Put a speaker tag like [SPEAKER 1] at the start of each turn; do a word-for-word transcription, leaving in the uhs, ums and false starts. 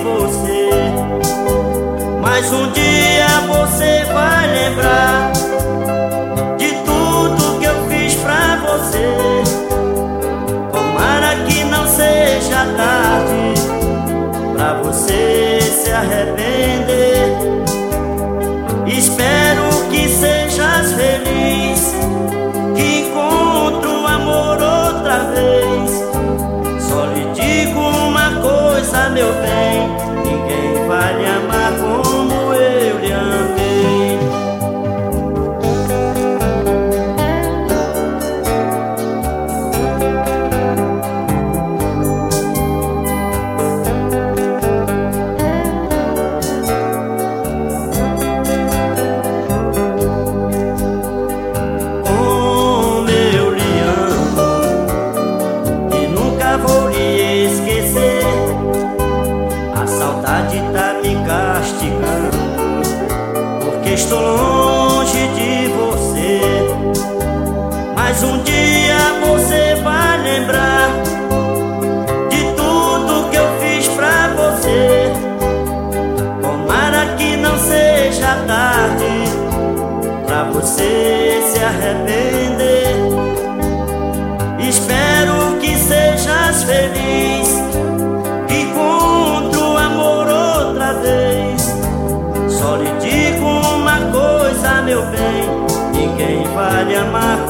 [SPEAKER 1] você. Mas um dia você vai lembrar de tudo que eu fiz pra você. Tomara que não seja tarde pra você se arrepender. Espero que sejas feliz, que encontre o amor outra vez. Só lhe digo uma coisa, meu bem: ninguém vai lhe amar como eu lhe amei. Como eu lhe amo e nunca vou lhe esquecer. A saudade tá me castigando porque estou longe de você. Mas um dia você vai lembrar de tudo que eu fiz pra você. Tomara que não seja tarde pra você se arrepender. Espero que sejas feliz, que encontre o amor outra vez. Só lhe digo uma coisa, meu bem: ninguém vai lhe amar